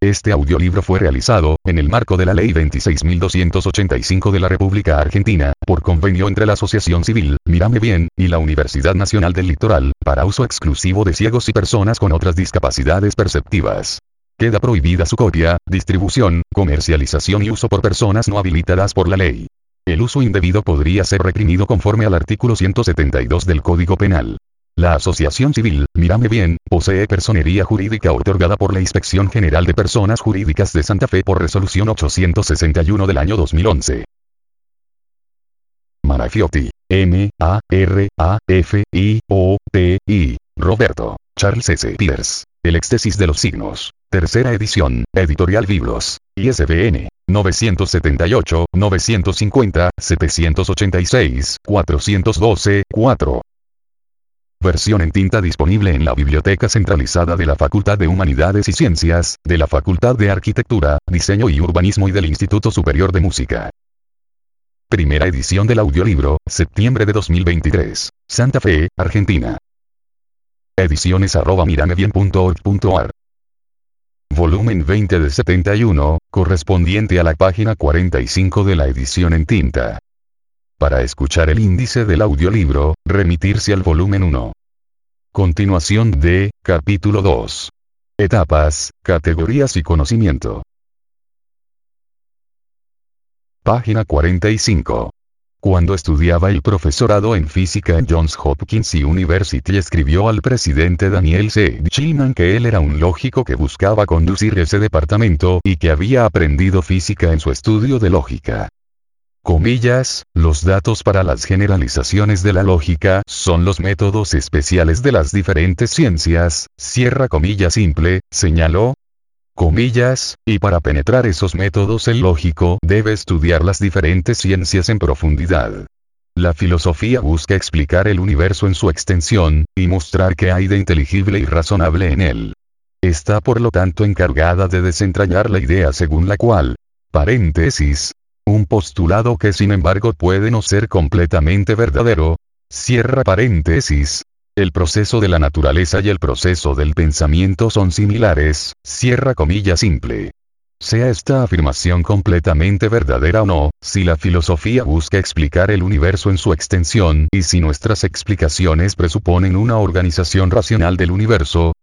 Este audiolibro fue realizado, en el marco de la Ley 26.285 de la República Argentina, por convenio entre la Asociación Civil, Mírame Bien, y la Universidad Nacional del Litoral, para uso exclusivo de ciegos y personas con otras discapacidades perceptivas. Queda prohibida su copia, distribución, comercialización y uso por personas no habilitadas por la ley. El uso indebido podría ser reprimido conforme al artículo 172 del Código Penal. La Asociación Civil, Mírame Bien, posee personería jurídica otorgada por la Inspección General de Personas Jurídicas de Santa Fe por resolución 861 del año 2011. Marafiotti, M-A-R-A-F-I-O-T-I, Roberto, Charles S. Pierce, El éxtasis de los signos, tercera edición, Editorial Biblos, ISBN, 978-950-786-412-4. Versión en tinta disponible en la Biblioteca Centralizada de la Facultad de Humanidades y Ciencias, de la Facultad de Arquitectura, Diseño y Urbanismo y del Instituto Superior de Música. Primera edición del audiolibro, septiembre de 2023. Santa Fe, Argentina. Ediciones@miramebien.org.ar. Volumen 20 de 71, correspondiente a la página 45 de la edición en tinta. Para escuchar el índice del audiolibro, remitirse al volumen 1. Continuación de, capítulo 2. Etapas, categorías y conocimiento. Página 45. Cuando estudiaba el profesorado en física en Johns Hopkins University escribió al presidente Daniel C. Chilman que él era un lógico que buscaba conducir ese departamento y que había aprendido física en su estudio de lógica. Comillas, los datos para las generalizaciones de la lógica son los métodos especiales de las diferentes ciencias, cierra comillas simple, señaló. Comillas, y para penetrar esos métodos el lógico debe estudiar las diferentes ciencias en profundidad. La filosofía busca explicar el universo en su extensión, y mostrar qué hay de inteligible y razonable en él. Está por lo tanto encargada de desentrañar la idea según la cual, paréntesis, un postulado que sin embargo puede no ser completamente verdadero, cierra paréntesis, el proceso de la naturaleza y el proceso del pensamiento son similares, cierra comilla simple. Sea esta afirmación completamente verdadera o no, si la filosofía busca explicar el universo en su extensión y si nuestras explicaciones presuponen una organización racional del universo,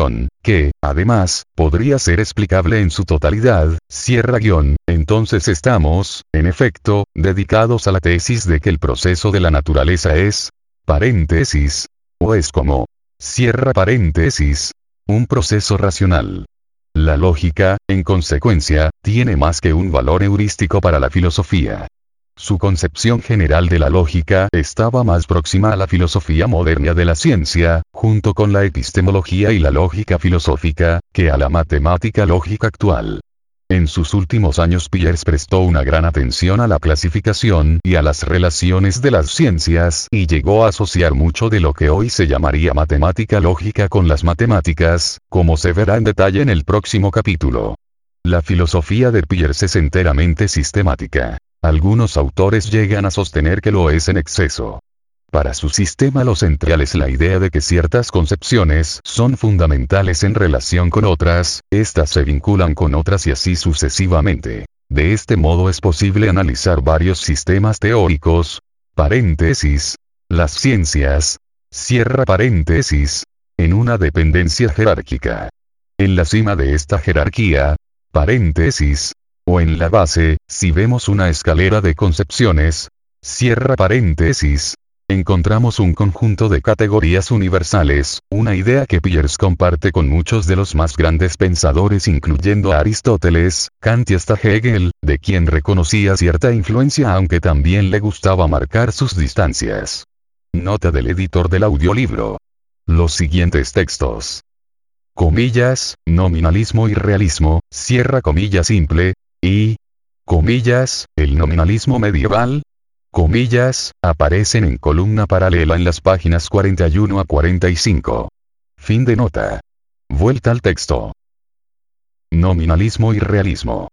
que, además, podría ser explicable en su totalidad, cierra entonces estamos, en efecto, dedicados a la tesis de que el proceso de la naturaleza es, paréntesis, o es como, cierra paréntesis, un proceso racional. La lógica, en consecuencia, tiene más que un valor heurístico para la filosofía. Su concepción general de la lógica estaba más próxima a la filosofía moderna de la ciencia, junto con la epistemología y la lógica filosófica, que a la matemática lógica actual. En sus últimos años Pierce prestó una gran atención a la clasificación y a las relaciones de las ciencias y llegó a asociar mucho de lo que hoy se llamaría matemática lógica con las matemáticas, como se verá en detalle en el próximo capítulo. La filosofía de Pierce es enteramente sistemática. Algunos autores llegan a sostener que lo es en exceso. Para su sistema lo central es la idea de que ciertas concepciones son fundamentales en relación con otras, estas se vinculan con otras y así sucesivamente. De este modo es posible analizar varios sistemas teóricos, paréntesis, las ciencias, cierra paréntesis, en una dependencia jerárquica. En la cima de esta jerarquía, paréntesis, o en la base, si vemos una escalera de concepciones, cierra paréntesis, encontramos un conjunto de categorías universales, una idea que Pierce comparte con muchos de los más grandes pensadores incluyendo a Aristóteles, Kant y hasta Hegel, de quien reconocía cierta influencia aunque también le gustaba marcar sus distancias. Nota del editor del audiolibro. Los siguientes textos. Comillas, nominalismo y realismo, cierra comilla simple, y, comillas, el nominalismo medieval, comillas, aparecen en columna paralela en las páginas 41 a 45. Fin de nota. Vuelta al texto. Nominalismo y realismo.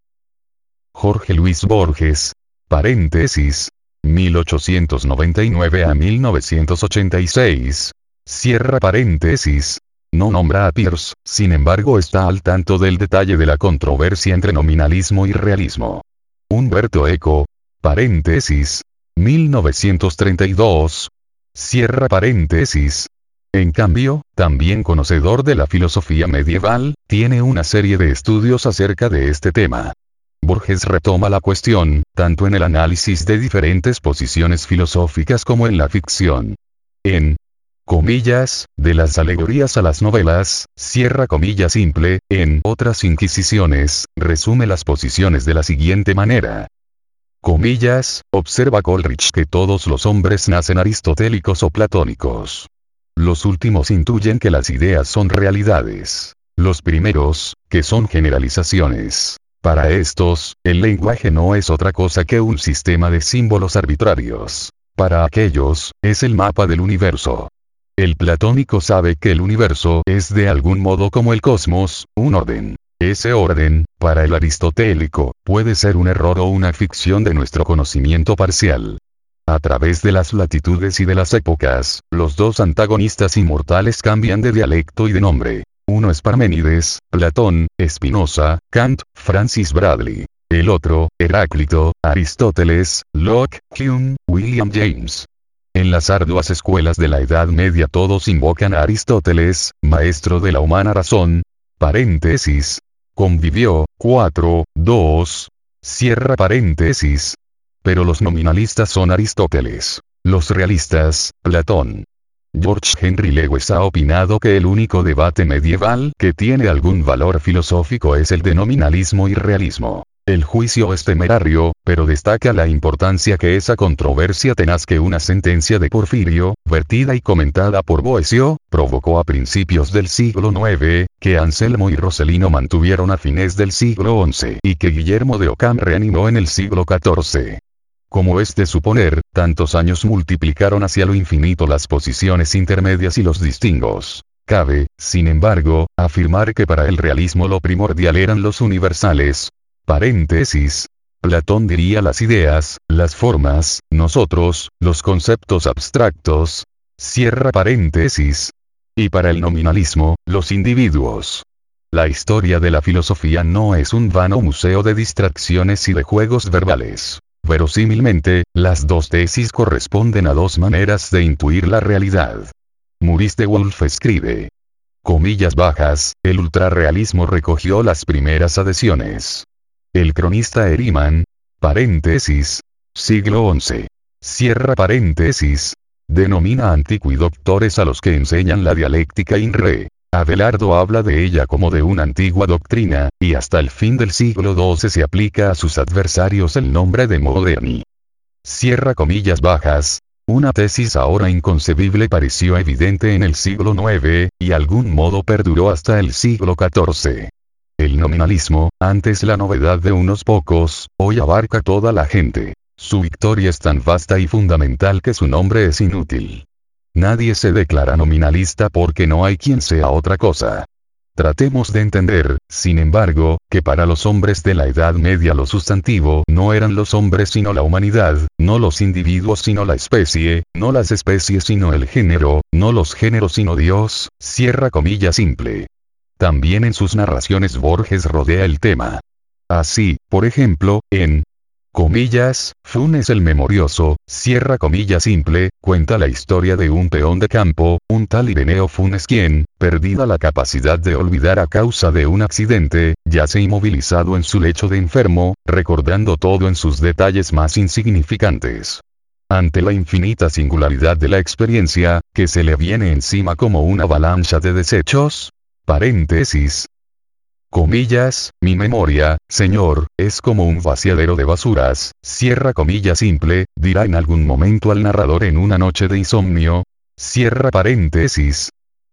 Jorge Luis Borges, paréntesis, 1899 a 1986, cierra paréntesis, No nombra a Peirce, sin embargo está al tanto del detalle de la controversia entre nominalismo y realismo. Umberto Eco, paréntesis, 1932, cierra paréntesis. En cambio, también conocedor de la filosofía medieval, tiene una serie de estudios acerca de este tema. Borges retoma la cuestión, tanto en el análisis de diferentes posiciones filosóficas como en la ficción. En comillas, de las alegorías a las novelas, cierra comillas simple, en otras inquisiciones, resume las posiciones de la siguiente manera. Comillas, observa Coleridge que todos los hombres nacen aristotélicos o platónicos. Los últimos intuyen que las ideas son realidades. Los primeros, que son generalizaciones. Para estos, el lenguaje no es otra cosa que un sistema de símbolos arbitrarios. Para aquellos, es el mapa del universo. El platónico sabe que el universo es de algún modo como el cosmos, un orden. Ese orden, para el aristotélico, puede ser un error o una ficción de nuestro conocimiento parcial. A través de las latitudes y de las épocas, los dos antagonistas inmortales cambian de dialecto y de nombre. Uno es Parménides, Platón, Spinoza, Kant, Francis Bradley. El otro, Heráclito, Aristóteles, Locke, Hume, William James. En las arduas escuelas de la Edad Media todos invocan a Aristóteles, maestro de la humana razón. Paréntesis. Convivió, 2, cierra paréntesis. Pero los nominalistas son Aristóteles. Los realistas, Platón. George Henry Lewes ha opinado que el único debate medieval que tiene algún valor filosófico es el de nominalismo y realismo. El juicio es temerario, pero destaca la importancia que esa controversia tenaz que una sentencia de Porfirio, vertida y comentada por Boecio, provocó a principios del siglo IX, que Anselmo y Roselino mantuvieron a fines del siglo XI y que Guillermo de Ockham reanimó en el siglo XIV. Como es de suponer, tantos años multiplicaron hacia lo infinito las posiciones intermedias y los distingos. Cabe, sin embargo, afirmar que para el realismo lo primordial eran los universales. Paréntesis. Platón diría las ideas, las formas, nosotros, los conceptos abstractos. Cierra paréntesis. Y para el nominalismo, los individuos. La historia de la filosofía no es un vano museo de distracciones y de juegos verbales. Verosímilmente, las dos tesis corresponden a dos maneras de intuir la realidad. Maurice de Woolf escribe. Comillas bajas, el ultrarrealismo recogió las primeras adhesiones. El cronista Ehriman, paréntesis, siglo XI. Cierra paréntesis. Denomina antiquidoctores a los que enseñan la dialéctica in re. Abelardo habla de ella como de una antigua doctrina, y hasta el fin del siglo XII se aplica a sus adversarios el nombre de moderni. Cierra comillas bajas. Una tesis ahora inconcebible pareció evidente en el siglo IX, y algún modo perduró hasta el siglo XIV. El nominalismo, antes la novedad de unos pocos, hoy abarca toda la gente. Su victoria es tan vasta y fundamental que su nombre es inútil. Nadie se declara nominalista porque no hay quien sea otra cosa. Tratemos de entender, sin embargo, que para los hombres de la Edad Media lo sustantivo no eran los hombres sino la humanidad, no los individuos sino la especie, no las especies sino el género, no los géneros sino Dios, cierra comillas simple. También en sus narraciones Borges rodea el tema. Así, por ejemplo, en comillas, Funes el Memorioso, cierra comillas simple, cuenta la historia de un peón de campo, un tal Ireneo Funes quien, perdida la capacidad de olvidar a causa de un accidente, yace inmovilizado en su lecho de enfermo, recordando todo en sus detalles más insignificantes. Ante la infinita singularidad de la experiencia, que se le viene encima como una avalancha de desechos, paréntesis. Comillas, mi memoria, señor, es como un vaciadero de basuras, cierra comillas simple, dirá en algún momento al narrador en una noche de insomnio, cierra paréntesis.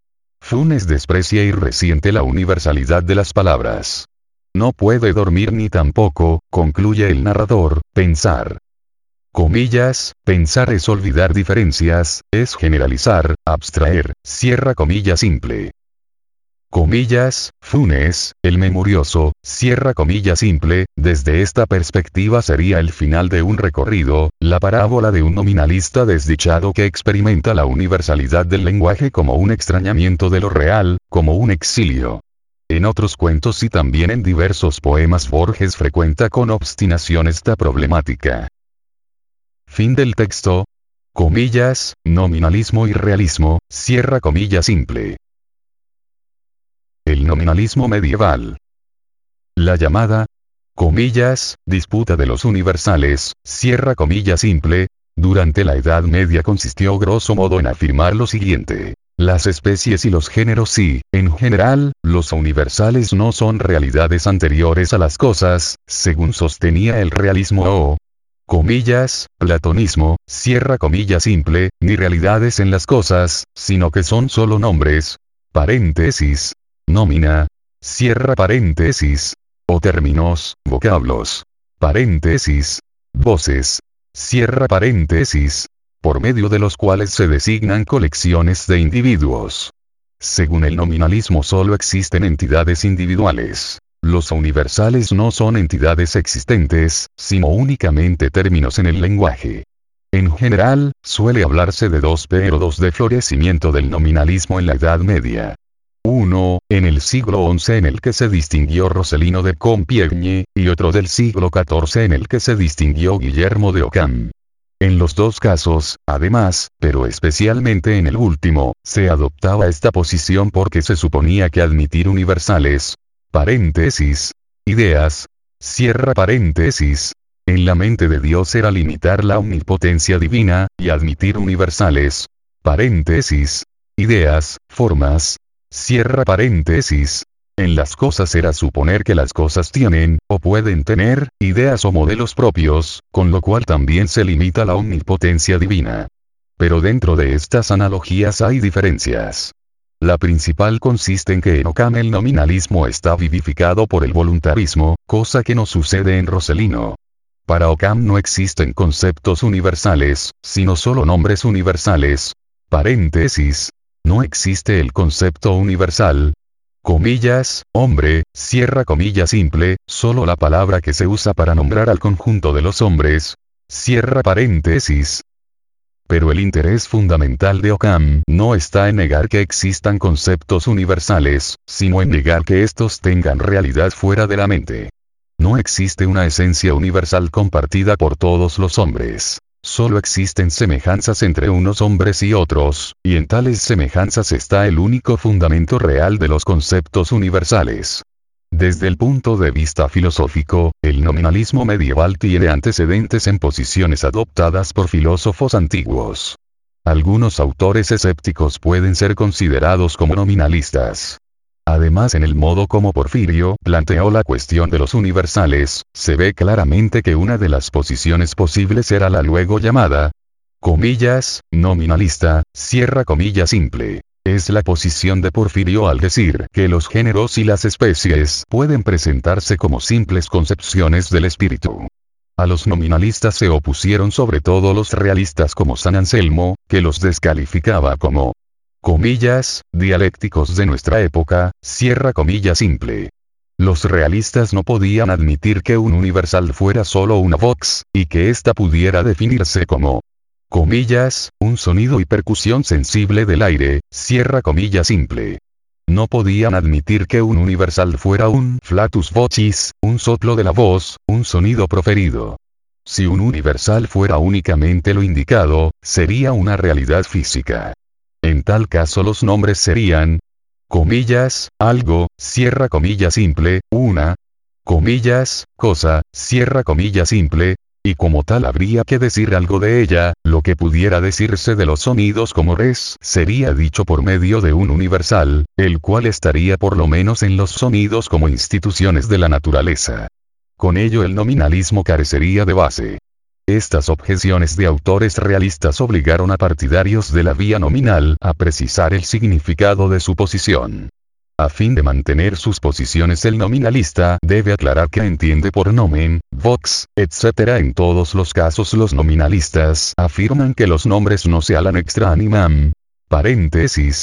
Funes desprecia y resiente la universalidad de las palabras. No puede dormir ni tampoco, concluye el narrador, pensar. Comillas, pensar es olvidar diferencias, es generalizar, abstraer, cierra comillas simple. comillas, Funes, el memorioso, cierra comillas simple, desde esta perspectiva sería el final de un recorrido, la parábola de un nominalista desdichado que experimenta la universalidad del lenguaje como un extrañamiento de lo real, como un exilio. En otros cuentos y también en diversos poemas Borges frecuenta con obstinación esta problemática. Fin del texto. Comillas, nominalismo y realismo, cierra comilla simple. El nominalismo medieval. La llamada, comillas, disputa de los universales, cierra comilla simple, durante la Edad Media consistió grosso modo en afirmar lo siguiente. Las especies y los géneros y, en general, los universales no son realidades anteriores a las cosas, según sostenía el realismo o, comillas, platonismo, cierra comilla simple, ni realidades en las cosas, sino que son solo nombres, paréntesis, nómina, cierra paréntesis, o términos, vocablos, paréntesis, voces, cierra paréntesis, por medio de los cuales se designan colecciones de individuos. Según el nominalismo solo existen entidades individuales. Los universales no son entidades existentes, sino únicamente términos en el lenguaje. En general, suele hablarse de dos periodos de florecimiento del nominalismo en la Edad Media. Uno, en el siglo XI en el que se distinguió Roselino de Compiègne, y otro del siglo XIV en el que se distinguió Guillermo de Ockham. En los dos casos, además, pero especialmente en el último, se adoptaba esta posición porque se suponía que admitir universales, paréntesis, ideas, cierra paréntesis, en la mente de Dios era limitar la omnipotencia divina, y admitir universales, paréntesis, ideas, formas, cierra paréntesis, en las cosas era suponer que las cosas tienen, o pueden tener, ideas o modelos propios, con lo cual también se limita la omnipotencia divina. Pero dentro de estas analogías hay diferencias. La principal consiste en que en Ockham el nominalismo está vivificado por el voluntarismo, cosa que no sucede en Roselino. Para Ockham no existen conceptos universales, sino solo nombres universales. Paréntesis. No existe el concepto universal. Comillas, hombre, cierra comilla simple, solo la palabra que se usa para nombrar al conjunto de los hombres. Cierra paréntesis. Pero el interés fundamental de Ockham no está en negar que existan conceptos universales, sino en negar que estos tengan realidad fuera de la mente. No existe una esencia universal compartida por todos los hombres. Solo existen semejanzas entre unos hombres y otros, y en tales semejanzas está el único fundamento real de los conceptos universales. Desde el punto de vista filosófico, el nominalismo medieval tiene antecedentes en posiciones adoptadas por filósofos antiguos. Algunos autores escépticos pueden ser considerados como nominalistas. Además, en el modo como Porfirio planteó la cuestión de los universales, se ve claramente que una de las posiciones posibles era la luego llamada, comillas, nominalista, cierra comilla simple. Es la posición de Porfirio al decir que los géneros y las especies pueden presentarse como simples concepciones del espíritu. A los nominalistas se opusieron sobre todo los realistas como San Anselmo, que los descalificaba como comillas, dialécticos de nuestra época, cierra comilla simple. Los realistas no podían admitir que un universal fuera solo una vox, y que ésta pudiera definirse como comillas, un sonido y percusión sensible del aire, cierra comilla simple. No podían admitir que un universal fuera un flatus vocis, un soplo de la voz, un sonido proferido. Si un universal fuera únicamente lo indicado, sería una realidad física. En tal caso los nombres serían, comillas, algo, cierra comilla simple, una, comillas, cosa, cierra comilla simple, y como tal habría que decir algo de ella, lo que pudiera decirse de los sonidos como res sería dicho por medio de un universal, el cual estaría por lo menos en los sonidos como instituciones de la naturaleza. Con ello el nominalismo carecería de base. Estas objeciones de autores realistas obligaron a partidarios de la vía nominal a precisar el significado de su posición. A fin de mantener sus posiciones el nominalista debe aclarar qué entiende por nomen, vox, etc. En todos los casos los nominalistas afirman que los nombres no se halan extra animam, paréntesis,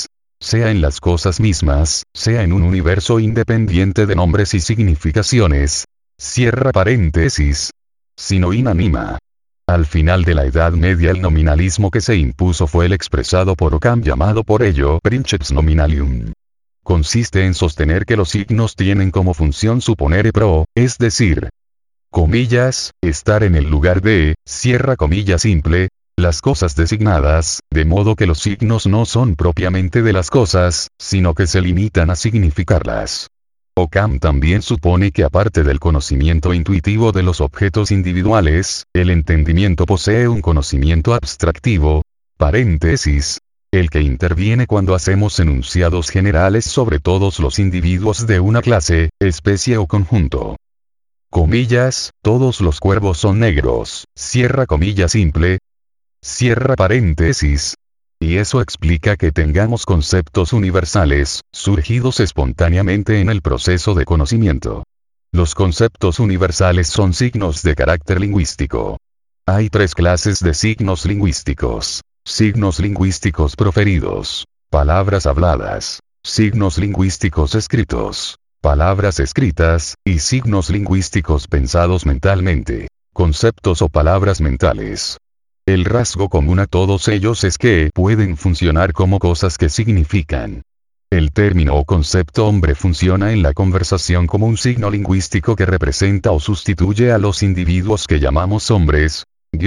sea en las cosas mismas, sea en un universo independiente de nombres y significaciones. Cierra paréntesis. Sino inanima. Al final de la Edad Media el nominalismo que se impuso fue el expresado por Occam llamado por ello Princeps Nominalium. Consiste en sostener que los signos tienen como función suponer pro, es decir, comillas, estar en el lugar de, cierra comillas simple, las cosas designadas, de modo que los signos no son propiamente de las cosas, sino que se limitan a significarlas. Occam también supone que aparte del conocimiento intuitivo de los objetos individuales, el entendimiento posee un conocimiento abstractivo, paréntesis, el que interviene cuando hacemos enunciados generales sobre todos los individuos de una clase, especie o conjunto. Comillas, todos los cuervos son negros, cierra comilla simple, cierra paréntesis. Y eso explica que tengamos conceptos universales, surgidos espontáneamente en el proceso de conocimiento. Los conceptos universales son signos de carácter lingüístico. Hay tres clases de signos lingüísticos. Signos lingüísticos proferidos. Palabras habladas. Signos lingüísticos escritos. Palabras escritas, y signos lingüísticos pensados mentalmente. Conceptos o palabras mentales. El rasgo común a todos ellos es que pueden funcionar como cosas que significan. El término o concepto hombre funciona en la conversación como un signo lingüístico que representa o sustituye a los individuos que llamamos hombres.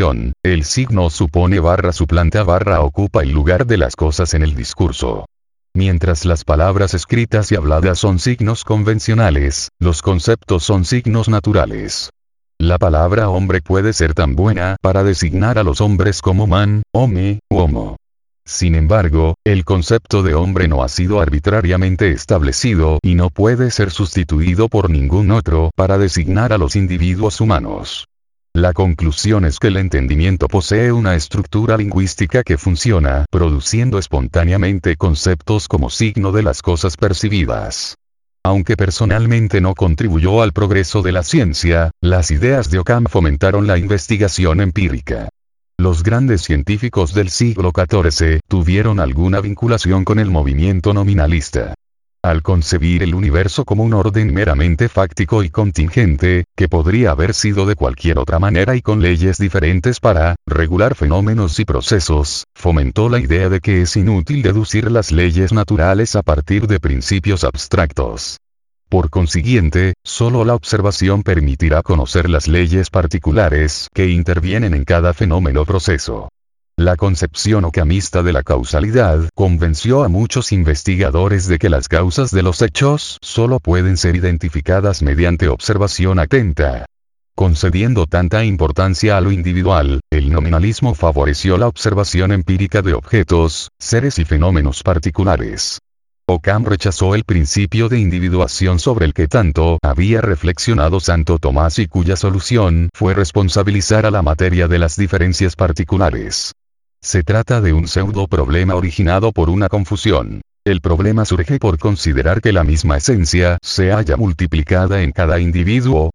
El signo supone / suplanta / ocupa el lugar de las cosas en el discurso. Mientras las palabras escritas y habladas son signos convencionales, los conceptos son signos naturales. La palabra hombre puede ser tan buena para designar a los hombres como man, home, u homo. Sin embargo, el concepto de hombre no ha sido arbitrariamente establecido y no puede ser sustituido por ningún otro para designar a los individuos humanos. La conclusión es que el entendimiento posee una estructura lingüística que funciona produciendo espontáneamente conceptos como signo de las cosas percibidas. Aunque personalmente no contribuyó al progreso de la ciencia, las ideas de Occam fomentaron la investigación empírica. Los grandes científicos del siglo XIV tuvieron alguna vinculación con el movimiento nominalista. Al concebir el universo como un orden meramente fáctico y contingente, que podría haber sido de cualquier otra manera y con leyes diferentes para regular fenómenos y procesos, fomentó la idea de que es inútil deducir las leyes naturales a partir de principios abstractos. Por consiguiente, solo la observación permitirá conocer las leyes particulares que intervienen en cada fenómeno o proceso. La concepción occamista de la causalidad convenció a muchos investigadores de que las causas de los hechos solo pueden ser identificadas mediante observación atenta. Concediendo tanta importancia a lo individual, el nominalismo favoreció la observación empírica de objetos, seres y fenómenos particulares. Occam rechazó el principio de individuación sobre el que tanto había reflexionado Santo Tomás y cuya solución fue responsabilizar a la materia de las diferencias particulares. Se trata de un pseudo problema originado por una confusión. El problema surge por considerar que la misma esencia se halla multiplicada en cada individuo.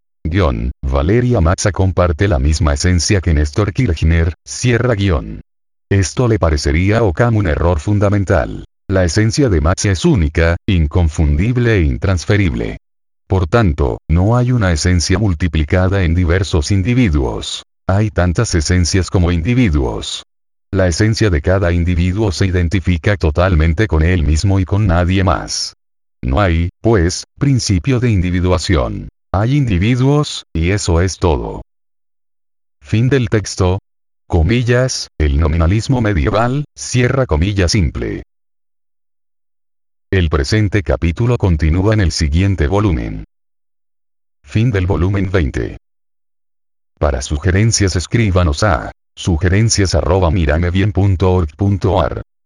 Valeria Maxa comparte la misma esencia que Néstor Kirchner, cierra guión. Esto le parecería a Occam un error fundamental. La esencia de Maxa es única, inconfundible e intransferible. Por tanto, no hay una esencia multiplicada en diversos individuos. Hay tantas esencias como individuos. La esencia de cada individuo se identifica totalmente con él mismo y con nadie más. No hay, pues, principio de individuación. Hay individuos, y eso es todo. Fin del texto. Comillas, el nominalismo medieval, cierra comilla simple. El presente capítulo continúa en el siguiente volumen. Fin del volumen 20. Para sugerencias escríbanos a sugerencias@miramebien.org.ar